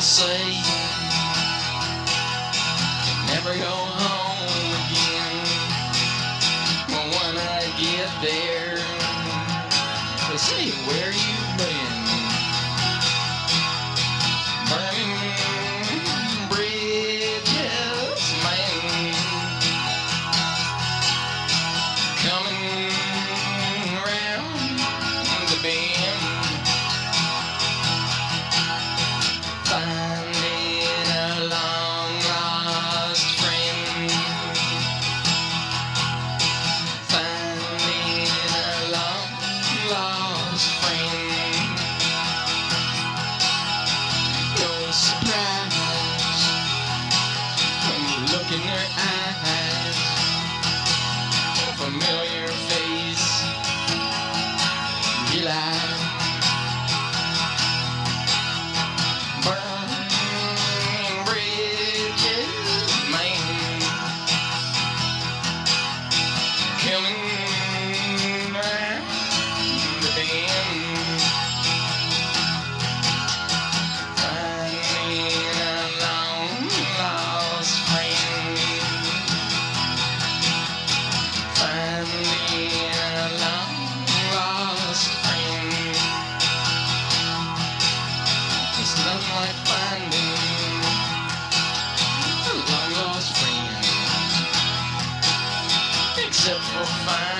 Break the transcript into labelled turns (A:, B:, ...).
A: say never go home again. But when I get there, they say, where you been? Burning bridges, man, coming round the bend, finding a long lost friend, finding a long lost friend. No surprise when you look in their eyes, a familiar face, you lie. Burning bridges, man, coming round the bend, finding a long lost friend, finding a long lost friend. It's nothing like finding a long lost friend, except for finding